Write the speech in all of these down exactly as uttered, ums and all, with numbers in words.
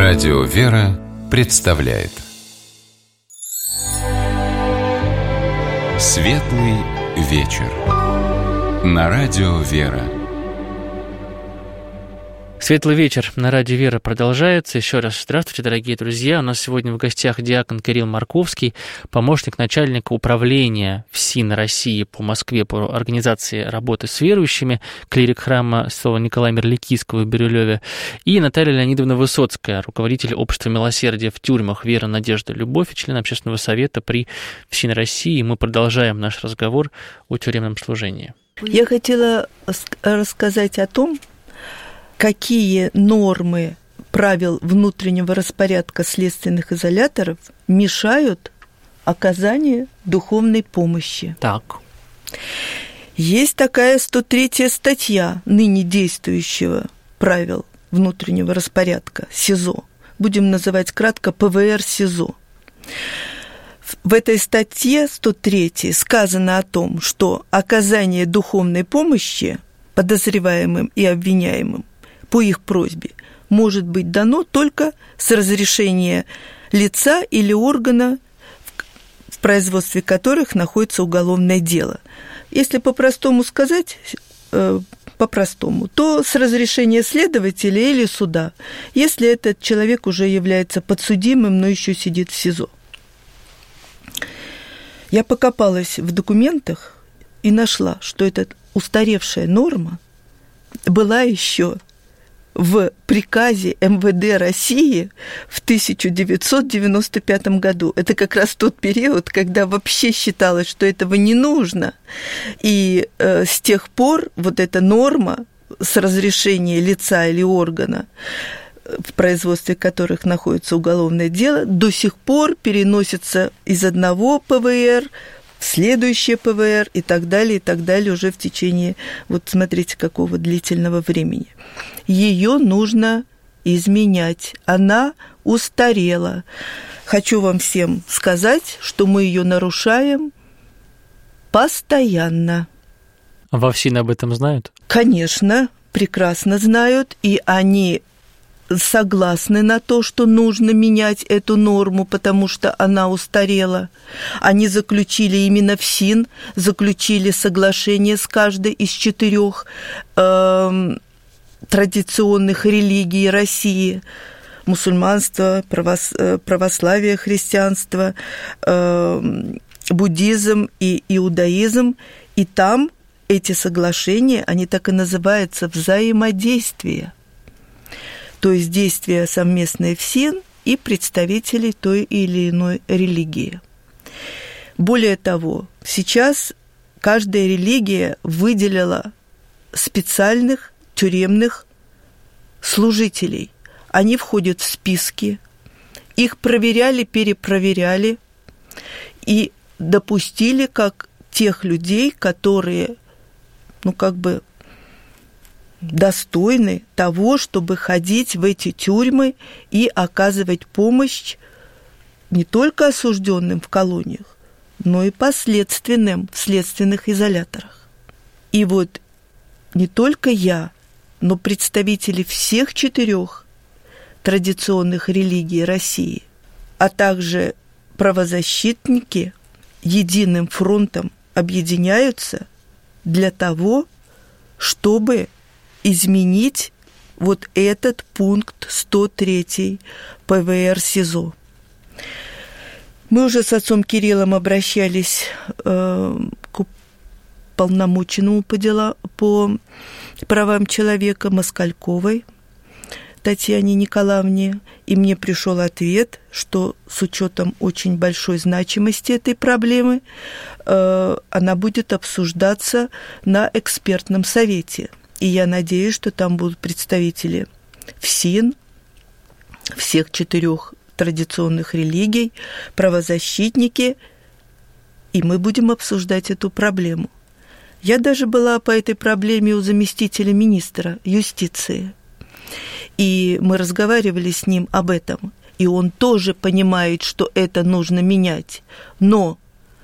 Радио «Вера» представляет Светлый вечер на Радио «Вера». Светлый вечер на Радио «Вера» продолжается. Еще раз здравствуйте, дорогие друзья. У нас сегодня в гостях диакон Кирилл Марковский, помощник начальника управления ФСИН России по Москве по организации работы с верующими, клирик храма Святого Николая Мирликийского в Бирюлеве, и Наталья Леонидовна Высоцкая, руководитель общества милосердия в тюрьмах «Вера, надежда, любовь» и член общественного совета при ФСИН России. Мы продолжаем наш разговор о тюремном служении. Я хотела рассказать о том, какие нормы правил внутреннего распорядка следственных изоляторов мешают оказанию духовной помощи. Так. Есть такая сто третья статья ныне действующего правил внутреннего распорядка СИЗО. Будем называть кратко ПВР СИЗО. В этой статье сто третьей сказано о том, что оказание духовной помощи подозреваемым и обвиняемым по их просьбе может быть дано только с разрешения лица или органа, в производстве которых находится уголовное дело. Если по-простому сказать, э, по-простому, то с разрешения следователя или суда, если этот человек уже является подсудимым, но еще сидит в СИЗО. Я покопалась в документах и нашла, что эта устаревшая норма была еще в приказе эм вэ дэ России в тысяча девятьсот девяносто пятом году. Это как раз тот период, когда вообще считалось, что этого не нужно. И э, с тех пор вот эта норма с разрешения лица или органа, в производстве которых находится уголовное дело, до сих пор переносится из одного пэ вэ эр в следующее пэ вэ эр и так далее, и так далее уже в течение, вот смотрите, какого длительного времени. Ее нужно изменять. Она устарела. Хочу вам всем сказать, что мы ее нарушаем постоянно. Во ФСИН об этом знают? Конечно, прекрасно знают, и они согласны на то, что нужно менять эту норму, потому что она устарела. Они заключили именно ФСИН, заключили соглашение с каждой из четырех э, традиционных религий России: мусульманство, правос, православие, христианство, э, буддизм и иудаизм. И там эти соглашения, они так и называются взаимодействие. То есть действия совместные ФСИН и представителей той или иной религии. Более того, сейчас каждая религия выделила специальных тюремных служителей. Они входят в списки, их проверяли, перепроверяли и допустили как тех людей, которые, ну, как бы, достойны того, чтобы ходить в эти тюрьмы и оказывать помощь не только осужденным в колониях, но и последственным в следственных изоляторах. И вот не только я, но представители всех четырех традиционных религий России, а также правозащитники единым фронтом объединяются для того, чтобы изменить вот этот пункт сто третий пэ вэ эр СИЗО. Мы уже с отцом Кириллом обращались э, к полномоченному по, дела, по правам человека Москальковой Татьяне Николаевне, и мне пришел ответ, что с учетом очень большой значимости этой проблемы э, она будет обсуждаться на экспертном совете. И я надеюсь, что там будут представители ФСИН, всех четырех традиционных религий, правозащитники, и мы будем обсуждать эту проблему. Я даже была по этой проблеме у заместителя министра юстиции, и мы разговаривали с ним об этом, и он тоже понимает, что это нужно менять, но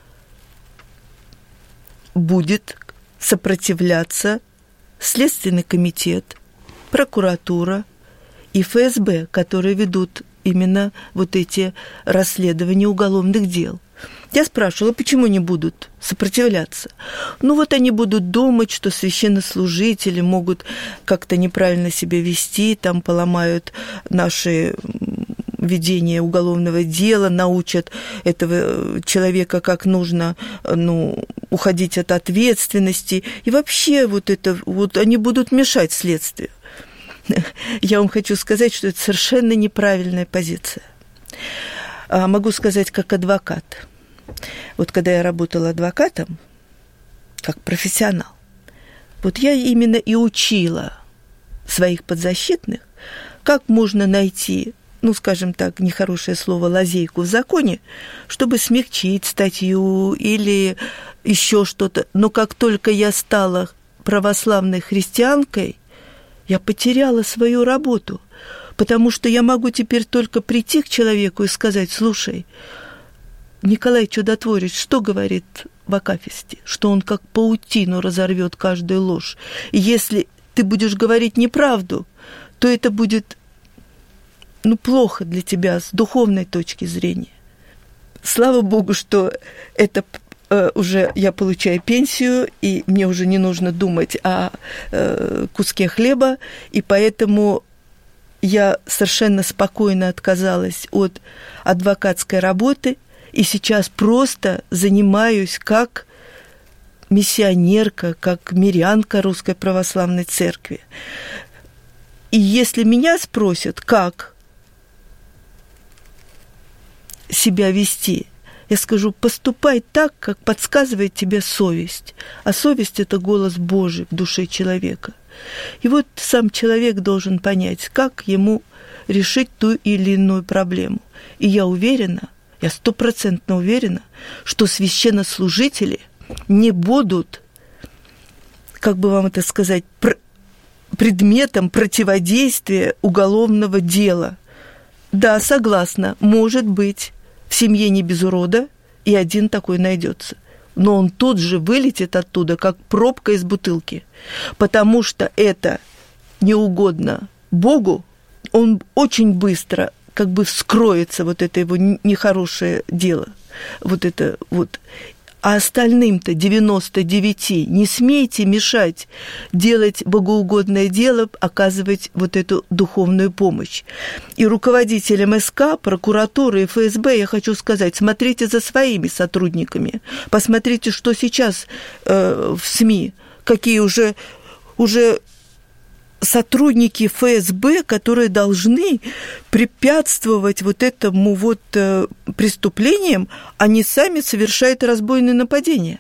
будет сопротивляться Следственный комитет, прокуратура и эф эс бэ, которые ведут именно вот эти расследования уголовных дел. Я спрашивала, почему не будут сопротивляться? Ну вот они будут думать, что священнослужители могут как-то неправильно себя вести, там поломают наши ведение уголовного дела, научат этого человека, как нужно, ну, уходить от ответственности. И вообще вот это, вот они будут мешать следствию. Я вам хочу сказать, что это совершенно неправильная позиция. Могу сказать, как адвокат. Вот когда я работала адвокатом, как профессионал, вот я именно и учила своих подзащитных, как можно найти, ну, скажем так, нехорошее слово, лазейку в законе, чтобы смягчить статью или еще что-то. Но как только я стала православной христианкой, я потеряла свою работу, потому что я могу теперь только прийти к человеку и сказать: слушай, Николай Чудотворец что говорит в Акафисте? Что он как паутину разорвет каждую ложь. И если ты будешь говорить неправду, то это будет, ну, плохо для тебя с духовной точки зрения. Слава Богу, что это э, уже я получаю пенсию, и мне уже не нужно думать о э, куске хлеба, и поэтому я совершенно спокойно отказалась от адвокатской работы, и сейчас просто занимаюсь как миссионерка, как мирянка Русской Православной Церкви. И если меня спросят, как себя вести, я скажу: поступай так, как подсказывает тебе совесть. А совесть – это голос Божий в душе человека. И вот сам человек должен понять, как ему решить ту или иную проблему. И я уверена, я стопроцентно уверена, что священнослужители не будут, как бы вам это сказать, предметом противодействия уголовного дела. Да, согласна, может быть, в семье не без урода, и один такой найдется. Но он тут же вылетит оттуда, как пробка из бутылки, потому что это не угодно Богу, он очень быстро как бы вскроется, вот это его нехорошее дело, вот это вот. А остальным-то девяносто девять не смейте мешать делать богоугодное дело, оказывать вот эту духовную помощь. И руководителям эс ка, прокуратуры и эф эс бэ я хочу сказать: смотрите за своими сотрудниками, посмотрите, что сейчас э, в СМИ, какие уже, уже сотрудники эф эс бэ, которые должны препятствовать вот этому вот э, преступлениям, они сами совершают разбойные нападения.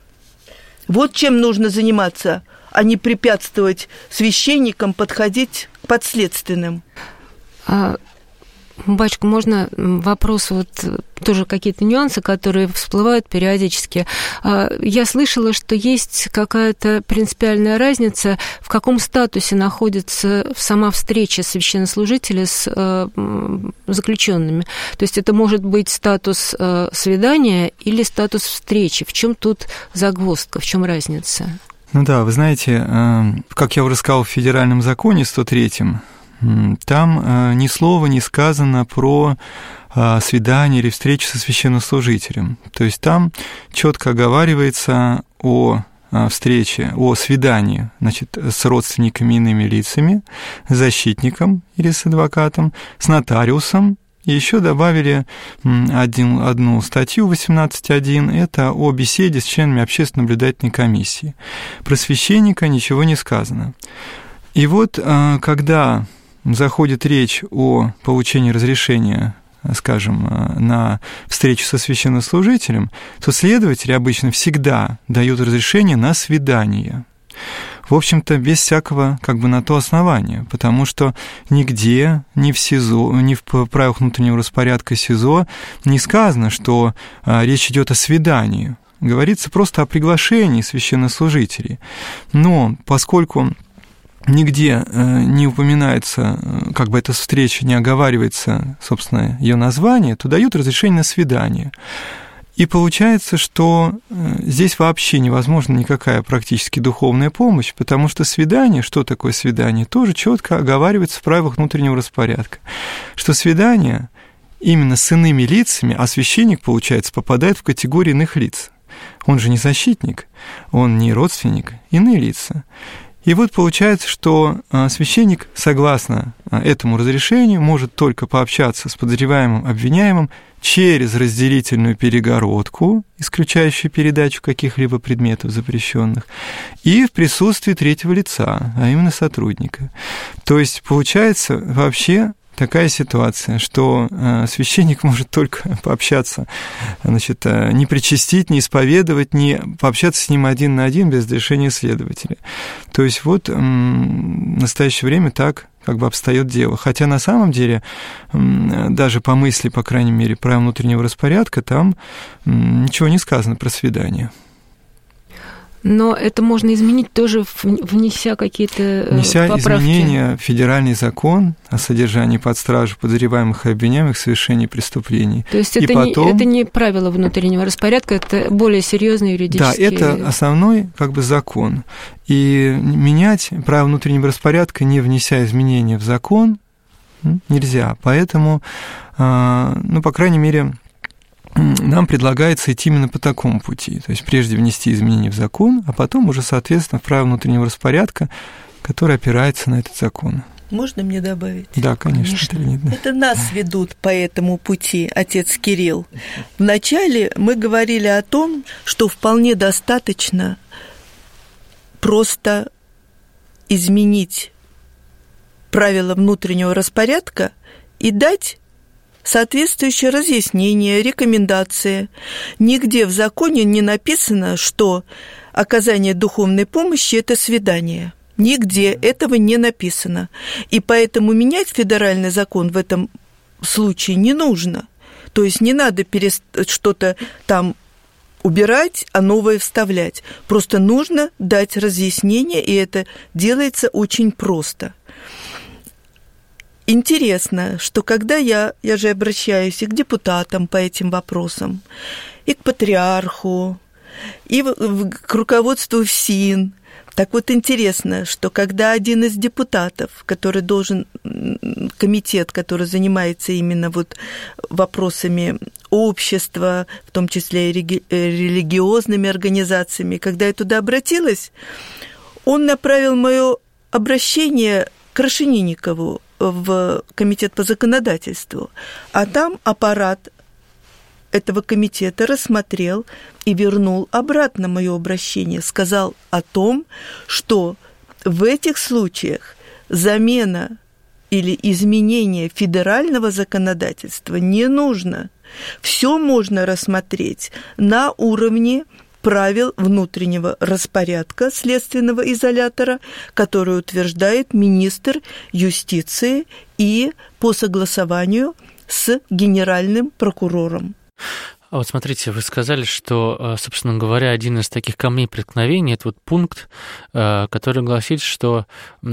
Вот чем нужно заниматься, а не препятствовать священникам подходить к подследственным. А, батюшка, можно вопрос, вот тоже какие-то нюансы, которые всплывают периодически. Я слышала, что есть какая-то принципиальная разница, в каком статусе находится сама встреча священнослужителя с заключенными. То есть это может быть статус свидания или статус встречи. В чем тут загвоздка, в чем разница? Ну да, вы знаете, как я уже сказал, в федеральном законе сто третьем, там ни слова не сказано про свидание или встречу со священнослужителем. То есть там четко оговаривается о встрече, о свидании, значит, с родственниками, иными лицами, с защитником или с адвокатом, с нотариусом. И еще добавили один, одну статью восемнадцать точка один, это о беседе с членами общественной наблюдательной комиссии. Про священника ничего не сказано. И вот когда заходит речь о получении разрешения, скажем, на встречу со священнослужителем, то следователи обычно всегда дают разрешение на свидание. В общем-то, без всякого как бы на то основания, потому что нигде, ни в СИЗО, ни в правилах внутреннего распорядка СИЗО не сказано, что а, речь идет о свидании. Говорится просто о приглашении священнослужителей. Но поскольку нигде не упоминается, как бы эта встреча не оговаривается, собственно, ее название, то дают разрешение на свидание. И получается, что здесь вообще невозможна никакая практически духовная помощь, потому что свидание, что такое свидание, тоже четко оговаривается в правилах внутреннего распорядка, что свидание именно с иными лицами, а священник, получается, попадает в категорию иных лиц. Он же не защитник, он не родственник, иные лица. И вот получается, что священник, согласно этому разрешению, может только пообщаться с подозреваемым, обвиняемым через разделительную перегородку, исключающую передачу каких-либо предметов запрещенных, и в присутствии третьего лица, а именно сотрудника. То есть получается вообще такая ситуация, что священник может только пообщаться, значит, не причастить, не исповедовать, не пообщаться с ним один на один без разрешения следователя. То есть вот в настоящее время так как бы обстоит дело. Хотя на самом деле, даже по мысли, по крайней мере, правил внутреннего распорядка, там ничего не сказано про свидание. Но это можно изменить тоже, внеся какие-то внеся поправки. Изменения в федеральный закон о содержании под стражу подозреваемых и обвиняемых в совершении преступлений. То есть это, потом... не, это не правило внутреннего распорядка, это более серьезный юридический... Да, это основной как бы закон. И менять правила внутреннего распорядка, не внеся изменения в закон, нельзя. Поэтому, ну, по крайней мере... нам предлагается идти именно по такому пути. То есть прежде внести изменения в закон, а потом уже, соответственно, в правила внутреннего распорядка, который опирается на этот закон. Можно мне добавить? Да, конечно. конечно. Это нас ведут по этому пути, отец Кирилл. Вначале мы говорили о том, что вполне достаточно просто изменить правила внутреннего распорядка и дать соответствующее разъяснение, рекомендации. Нигде в законе не написано, что оказание духовной помощи – это свидание. Нигде этого не написано. И поэтому менять федеральный закон в этом случае не нужно. То есть не надо перест... что-то там убирать, а новое вставлять. Просто нужно дать разъяснение, и это делается очень просто. Интересно, что когда я, я же обращаюсь и к депутатам по этим вопросам, и к патриарху, и в, в, к руководству ФСИН, так вот интересно, что когда один из депутатов, который должен, комитет, который занимается именно вот вопросами общества, в том числе и реги, религиозными организациями, когда я туда обратилась, он направил мое обращение к Крашенинникову в комитет по законодательству, а там аппарат этого комитета рассмотрел и вернул обратно мое обращение, сказал о том, что в этих случаях замена или изменение федерального законодательства не нужно. Все можно рассмотреть на уровне правил внутреннего распорядка следственного изолятора, который утверждает министр юстиции и по согласованию с генеральным прокурором. А вот смотрите, вы сказали, что, собственно говоря, один из таких камней преткновения – это вот пункт, который гласит, что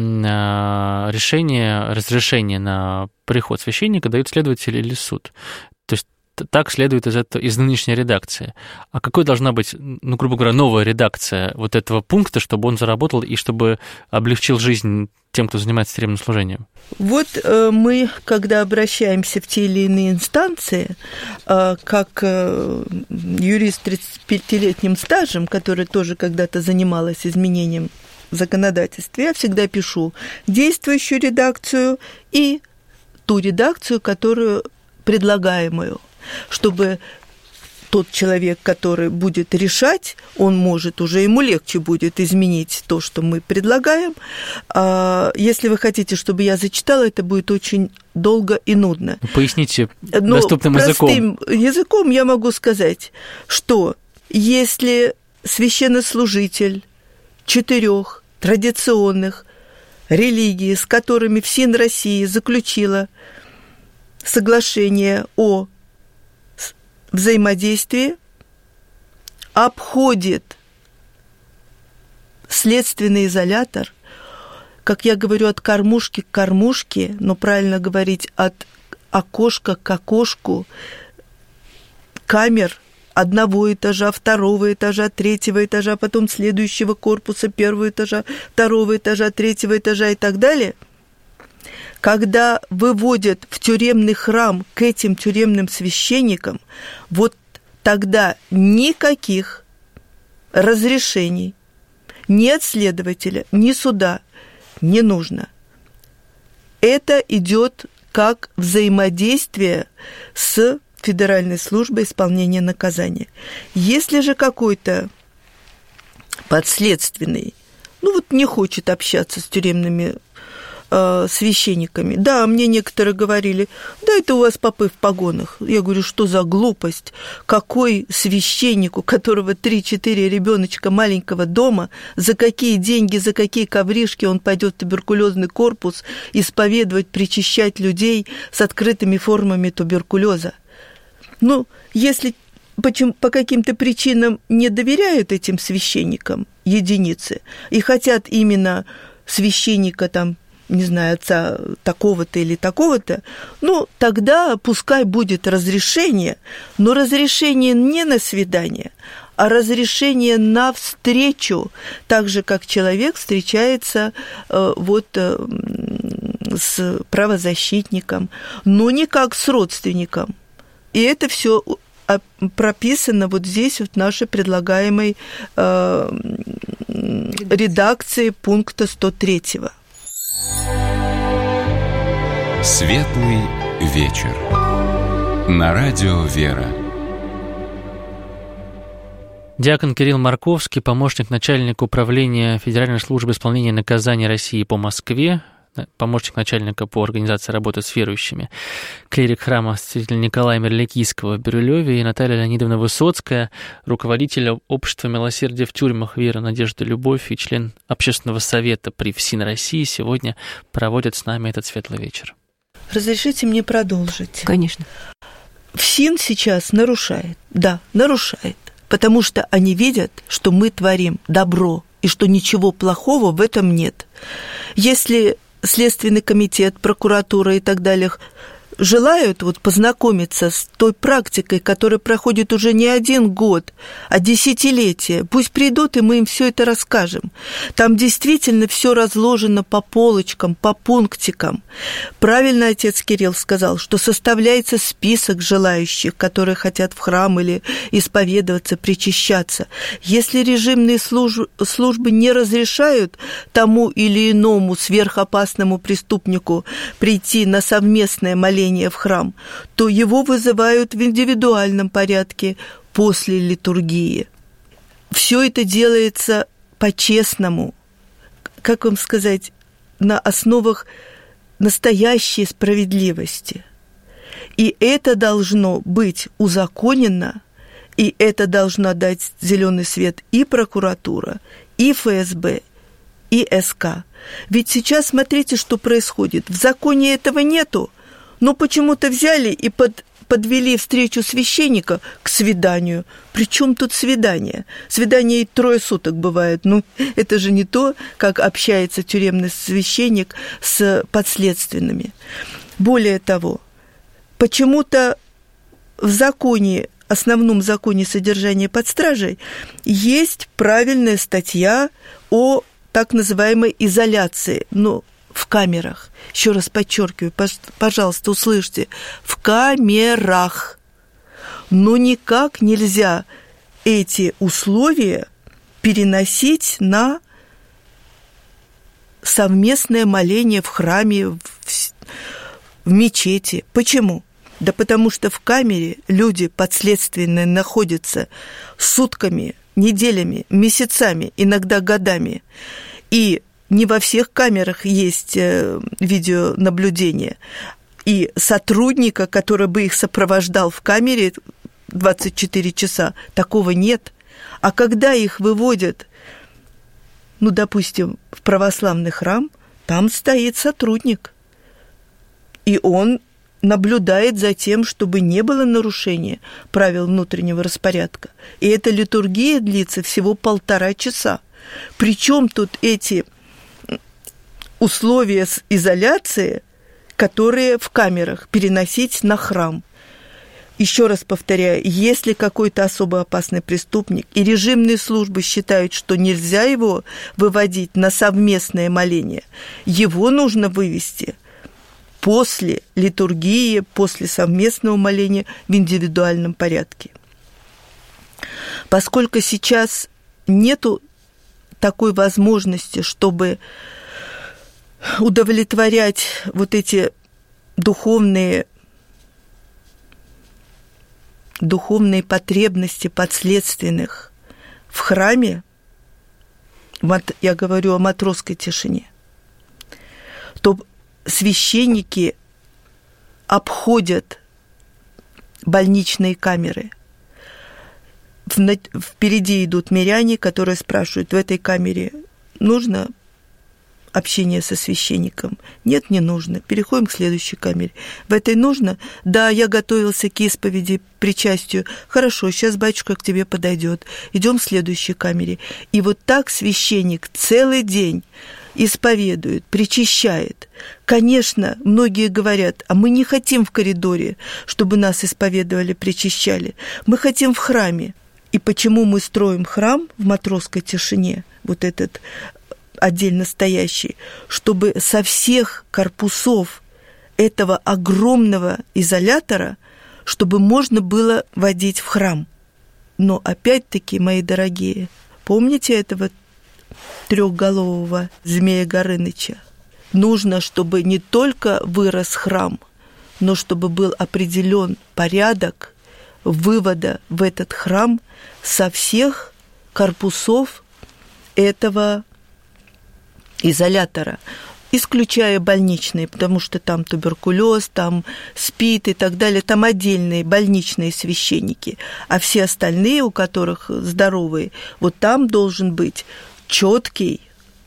решение, разрешение на приход священника дают следователь или суд. То есть так следует из, этого, из нынешней редакции. А какой должна быть, ну, грубо говоря, новая редакция вот этого пункта, чтобы он заработал и чтобы облегчил жизнь тем, кто занимается тюремным служением? Вот э, мы, когда обращаемся в те или иные инстанции, э, как э, юрист с тридцатипятилетним стажем, который тоже когда-то занималась изменением в законодательстве, я всегда пишу действующую редакцию и ту редакцию, которую предлагаемую, чтобы тот человек, который будет решать, он может, уже ему легче будет изменить то, что мы предлагаем. Если вы хотите, чтобы я зачитала, это будет очень долго и нудно. Поясните Но доступным языком. Простым языком я могу сказать, что если священнослужитель четырех традиционных религий, с которыми ФСИН России заключила соглашение о взаимодействии, обходит следственный изолятор, как я говорю, от кормушки к кормушке, но правильно говорить от окошка к окошку, камер одного этажа, второго этажа, третьего этажа, потом следующего корпуса, первого этажа, второго этажа, третьего этажа и так далее, когда выводят в тюремный храм к этим тюремным священникам, вот тогда никаких разрешений ни от следователя, ни суда не нужно. Это идет как взаимодействие с Федеральной службой исполнения наказания. Если же какой-то подследственный, ну вот не хочет общаться с тюремными э, священниками, да, мне некоторые говорили, да, это у вас попы в погонах. Я говорю, что за глупость? Какой священник, у которого три-четыре ребеночка маленького дома, за какие деньги, за какие ковришки он пойдет в туберкулезный корпус исповедовать, причащать людей с открытыми формами туберкулеза? Ну, если почему, по каким-то причинам не доверяют этим священникам единицы и хотят именно священника, там, не знаю, отца такого-то или такого-то, ну, тогда пускай будет разрешение, но разрешение не на свидание, а разрешение на встречу, так же, как человек встречается э, вот, э, с правозащитником, но не как с родственником. И это все прописано вот здесь, вот в нашей предлагаемой э, редакции пункта сто три. Светлый вечер. На радио «Вера». Диакон Кирилл Марковский, помощник начальника управления Федеральной службы исполнения наказаний России по Москве, помощник начальника по организации работы с верующими, клирик храма святителя Николая Мерликийского в Бирюлеве, и Наталья Леонидовна Высоцкая, руководитель общества милосердия в тюрьмах «Вера, надежда, любовь» и член общественного совета при ФСИН России, сегодня проводят с нами этот светлый вечер. Разрешите мне продолжить? Конечно. ФСИН сейчас нарушает, да, нарушает, потому что они видят, что мы творим добро, и что ничего плохого в этом нет. Если Следственный комитет, прокуратура и так далее желают вот познакомиться с той практикой, которая проходит уже не один год, а десятилетия, пусть придут, и мы им все это расскажем. Там действительно все разложено по полочкам, по пунктикам. Правильно отец Кирилл сказал, что составляется список желающих, которые хотят в храм или исповедоваться, причащаться. Если режимные службы, службы не разрешают тому или иному сверхопасному преступнику прийти на совместное моление в храм, то его вызывают в индивидуальном порядке после литургии. Все это делается по-честному, как вам сказать, на основах настоящей справедливости. И это должно быть узаконено, и это должна дать зеленый свет и прокуратура, и эф эс бэ, и эс ка. Ведь сейчас смотрите, что происходит. В законе этого нету, но почему-то взяли и под, подвели встречу священника к свиданию. Причем тут свидание? Свидание и трое суток бывает. Ну, это же не то, как общается тюремный священник с подследственными. Более того, почему-то в законе, основном законе содержания под стражей, есть правильная статья о так называемой изоляции, ну, в камерах. Еще раз подчеркиваю, пожалуйста, услышьте, в камерах. Но никак нельзя эти условия переносить на совместное моление в храме, в, в мечети. Почему? Да потому что в камере люди подследственные находятся сутками, неделями, месяцами, иногда годами. И не во всех камерах есть видеонаблюдение. И сотрудника, который бы их сопровождал в камере двадцать четыре часа, такого нет. А когда их выводят, ну, допустим, в православный храм, там стоит сотрудник. И он наблюдает за тем, чтобы не было нарушения правил внутреннего распорядка. И эта литургия длится всего полтора часа. Причем тут эти условия изоляции, которые в камерах переносить на храм? Еще раз повторяю, если какой-то особо опасный преступник и режимные службы считают, что нельзя его выводить на совместное моление, его нужно вывести после литургии, после совместного моления в индивидуальном порядке. Поскольку сейчас нету такой возможности, чтобы удовлетворять вот эти духовные духовные потребности подследственных в храме, я говорю о матросской тишине, то священники обходят больничные камеры. Впереди идут миряне, которые спрашивают, в этой камере нужно общение со священником? Нет, не нужно. Переходим к следующей камере. В этой нужно? Да, я готовился к исповеди, причастию. Хорошо, сейчас батюшка к тебе подойдет. Идем к следующей камере. И вот так священник целый день исповедует, причащает. Конечно, многие говорят, а мы не хотим в коридоре, чтобы нас исповедовали, причащали. Мы хотим в храме. И почему мы строим храм в матросской тишине, вот этот отдельно стоящий, чтобы со всех корпусов этого огромного изолятора, чтобы можно было водить в храм. Но опять-таки, мои дорогие, помните этого трехголового змея Горыныча? Нужно, чтобы не только вырос храм, но чтобы был определен порядок вывода в этот храм со всех корпусов этого изолятора, исключая больничные, потому что там туберкулез, там СПИД и так далее, там отдельные больничные священники, а все остальные, у которых здоровые, вот там должен быть четкий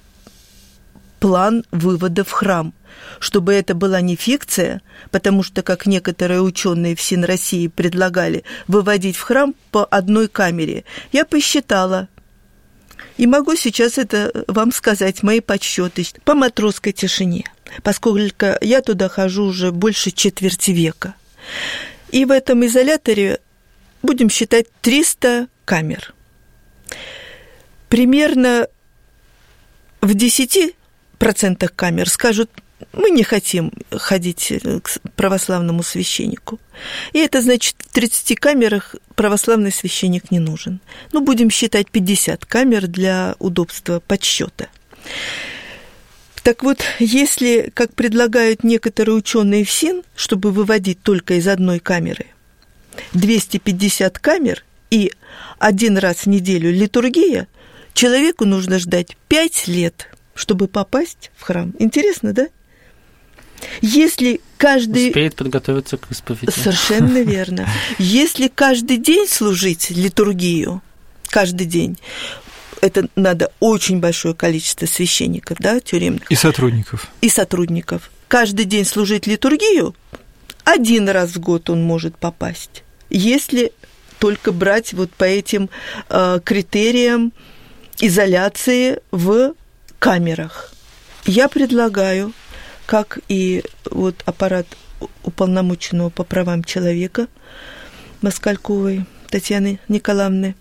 план вывода в храм, чтобы это была не фикция, потому что, как некоторые ученые в СИН России предлагали, выводить в храм по одной камере. Я посчитала, и могу сейчас это вам сказать, мои подсчеты, по матросской тишине, поскольку я туда хожу уже больше четверти века. И в этом изоляторе будем считать триста камер. Примерно в десяти процентах камер скажут, мы не хотим ходить к православному священнику. И это значит, в тридцати камерах православный священник не нужен. Ну, будем считать пятьдесят камер для удобства подсчета. Так вот, если, как предлагают некоторые ученые в СИН, чтобы выводить только из одной камеры, двести пятьдесят камер и один раз в неделю литургия, человеку нужно ждать пять лет, чтобы попасть в храм. Интересно, да? Если каждый... Успеет подготовиться к исповеди. Совершенно верно. Если каждый день служить литургию, каждый день, это надо очень большое количество священников, да, тюремных. И сотрудников. И сотрудников. Каждый день служить литургию, один раз в год он может попасть. Если только брать вот по этим э, критериям изоляции в камерах. Я предлагаю, как и вот аппарат уполномоченного по правам человека Москальковой Татьяны Николаевны,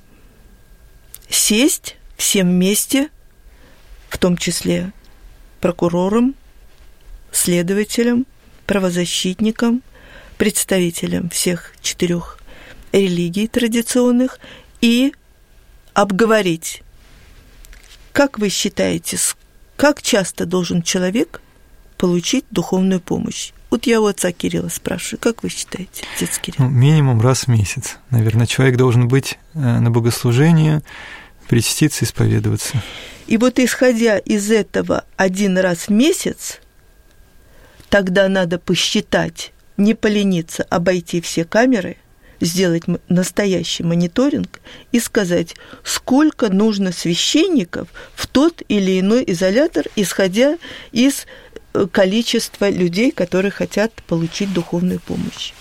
сесть всем вместе, в том числе прокурором, следователем, правозащитником, представителем всех четырех религий традиционных и обговорить, как вы считаете, как часто должен человек получить духовную помощь? Вот я у отца Кирилла спрашиваю, как вы считаете, отец Кирилл? Ну, минимум раз в месяц. Наверное, человек должен быть на богослужении, причаститься, исповедоваться. И вот исходя из этого один раз в месяц, тогда надо посчитать, не полениться, обойти все камеры, сделать настоящий мониторинг и сказать, сколько нужно священников в тот или иной изолятор, исходя из количества людей, которые хотят получить духовную помощь.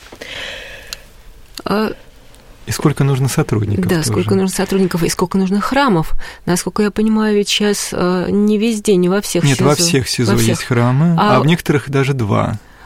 А... И сколько нужно сотрудников? Да, тоже. сколько нужно сотрудников и сколько нужно храмов. Насколько я понимаю, ведь сейчас не везде, не во всех Нет, СИЗО. во всех СИЗО во всех. есть храмы, а... а в некоторых даже два.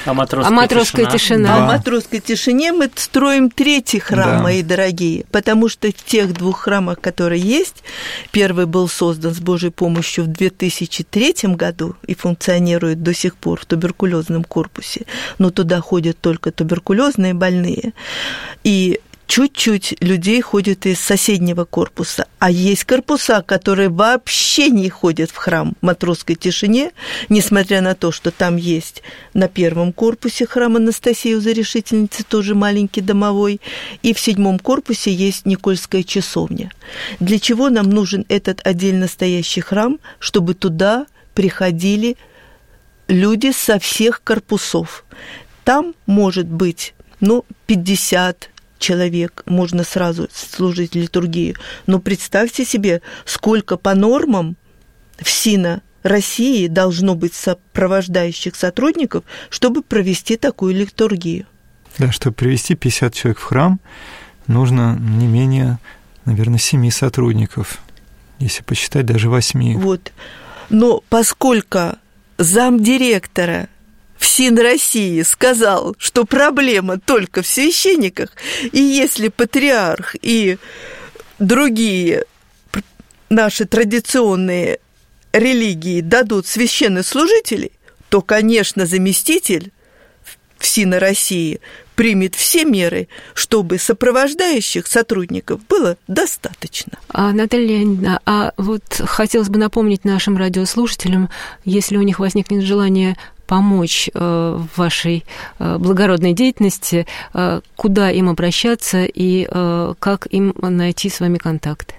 А Матросская, а Матросская тишина? тишина. Да. Да. А в Матросской тишине мы строим третий храм, Да. мои дорогие, потому что в тех двух храмах, которые есть, первый был создан с Божьей помощью в две тысячи третьем году и функционирует до сих пор в туберкулезном корпусе, но туда ходят только туберкулезные больные, и чуть-чуть людей ходит из соседнего корпуса. А есть корпуса, которые вообще не ходят в храм в Матросской тишине, несмотря на то, что там есть на первом корпусе храм Анастасии Узорешительницы, тоже маленький домовой, и в седьмом корпусе есть Никольская часовня. Для чего нам нужен этот отдельно стоящий храм? Чтобы туда приходили люди со всех корпусов. Там может быть, ну, пятьдесят человек, можно сразу служить литургию. Но представьте себе, сколько по нормам в СИНа России должно быть сопровождающих сотрудников, чтобы провести такую литургию. Да, чтобы привести пятьдесят человек в храм, нужно не менее, наверное, семи сотрудников, если посчитать, даже восьми. Вот. Но поскольку замдиректора в СИН России сказал, что проблема только в священниках, и если патриарх и другие наши традиционные религии дадут священнослужителей, то, конечно, заместитель в СИН России примет все меры, чтобы сопровождающих сотрудников было достаточно. А, Наталья Леонидовна, а вот хотелось бы напомнить нашим радиослушателям, если у них возникнет желание помочь э, в вашей э, благородной деятельности, э, куда им обращаться и э, как им найти с вами контакт?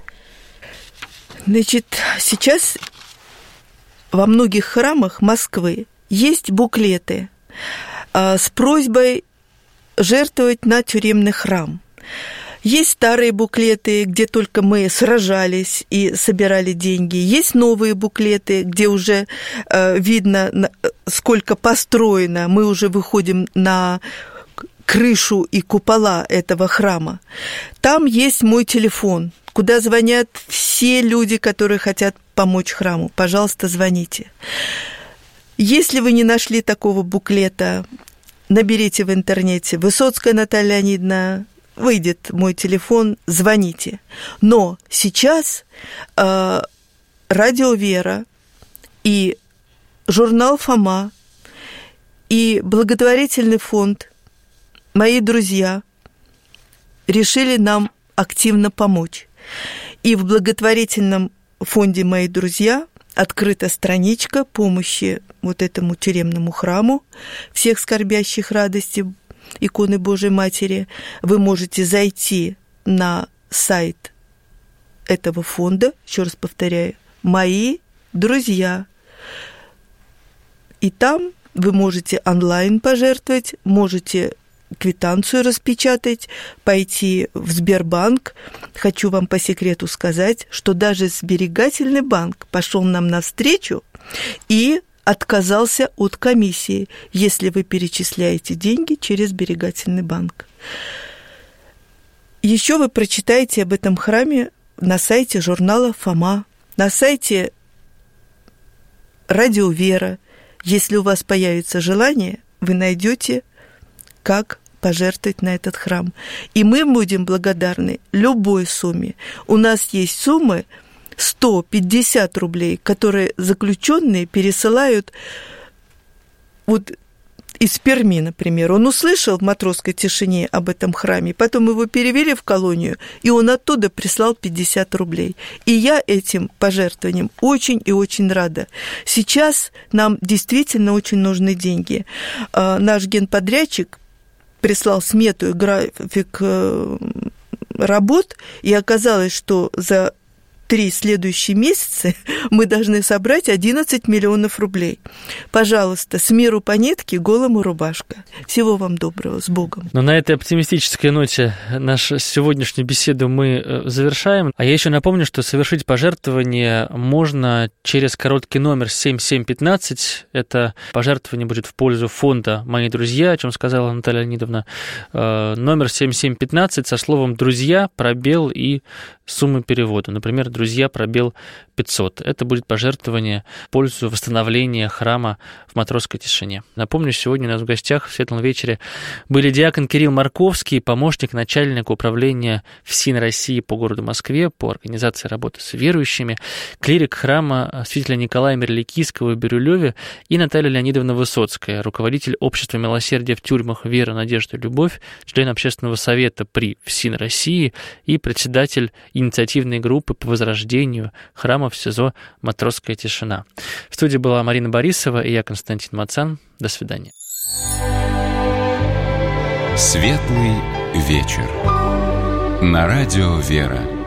Значит, сейчас во многих храмах Москвы есть буклеты э, с просьбой жертвовать на тюремный храм. Есть старые буклеты, где только мы сражались и собирали деньги. Есть новые буклеты, где уже э, видно, сколько построено. Мы уже выходим на крышу и купола этого храма. Там есть мой телефон, куда звонят все люди, которые хотят помочь храму. Пожалуйста, звоните. Если вы не нашли такого буклета, наберите в интернете «Высоцкая Наталья Леонидовна», выйдет мой телефон, звоните. Но сейчас э, радио «Вера» и журнал «Фома» и благотворительный фонд «Мои друзья» решили нам активно помочь. И в благотворительном фонде «Мои друзья» открыта страничка помощи вот этому тюремному храму всех скорбящих радости иконы Божией Матери. Вы можете зайти на сайт этого фонда, еще раз повторяю, «Мои друзья». И там вы можете онлайн пожертвовать, можете квитанцию распечатать, пойти в Сбербанк. Хочу вам по секрету сказать, что даже Сберегательный банк пошел нам навстречу и отказался от комиссии, если вы перечисляете деньги через Сберегательный банк. Еще вы прочитаете об этом храме на сайте журнала «Фома», на сайте радио «Вера». Если у вас появится желание, вы найдете, как пожертвовать на этот храм. И мы будем благодарны любой сумме. У нас есть суммы сто пятьдесят рублей, которые заключенные пересылают вот из Перми, например. Он услышал в Матросской тишине об этом храме, потом его перевели в колонию, и он оттуда прислал пятьдесят рублей. И я этим пожертвованием очень и очень рада. Сейчас нам действительно очень нужны деньги. Наш генподрядчик прислал смету и график работ, и оказалось, что за три следующие месяца мы должны собрать одиннадцать миллионов рублей. Пожалуйста, с миру по нитке, голому рубашка. Всего вам доброго, с Богом. Но на этой оптимистической ноте нашу сегодняшнюю беседу мы завершаем. А я еще напомню, что совершить пожертвование можно через короткий номер семь семь пятнадцать. Это пожертвование будет в пользу фонда «Мои друзья», о чем сказала Наталья Леонидовна. Номер семь семь пятнадцать со словом «друзья», пробел и сумма перевода. Например, «Друзья, пробел пятьсот». Это будет пожертвование в пользу восстановления храма в Матросской тишине. Напомню, сегодня у нас в гостях в «Светлом вечере» были диакон Кирилл Марковский, помощник начальника управления ФСИН России по городу Москве, по организации работы с верующими, клирик храма святителя Николая Мерликийского в Бирюлеве и Наталья Леонидовна Высоцкая, руководитель Общества милосердия в тюрьмах «Вера, надежда, любовь», член общественного совета при ФСИН России и председатель инициативной группы по возрождению храма в СИЗО «Матросская тишина». В студии была Марина Борисова и я, Константин Мацан. До свидания. Светлый вечер. На радио «Вера».